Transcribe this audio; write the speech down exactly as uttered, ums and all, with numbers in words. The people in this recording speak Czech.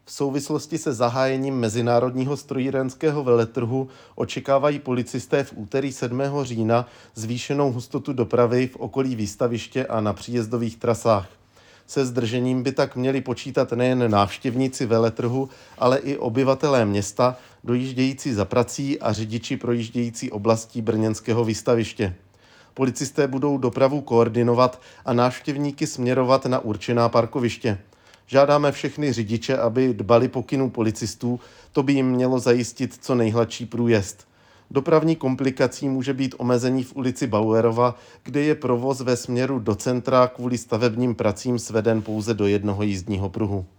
V souvislosti se zahájením mezinárodního strojírenského veletrhu očekávají policisté v úterý sedmého října zvýšenou hustotu dopravy v okolí výstaviště a na příjezdových trasách. Se zdržením by tak měli počítat nejen návštěvníci veletrhu, ale i obyvatelé města, dojíždějící za prací a řidiči projíždějící oblastí brněnského výstaviště. Policisté budou dopravu koordinovat a návštěvníky směrovat na určená parkoviště. Žádáme všechny řidiče, aby dbali pokynů policistů, to by jim mělo zajistit co nejhladší průjezd. Dopravní komplikací může být omezení v ulici Bauerova, kde je provoz ve směru do centra kvůli stavebním pracím sveden pouze do jednoho jízdního pruhu.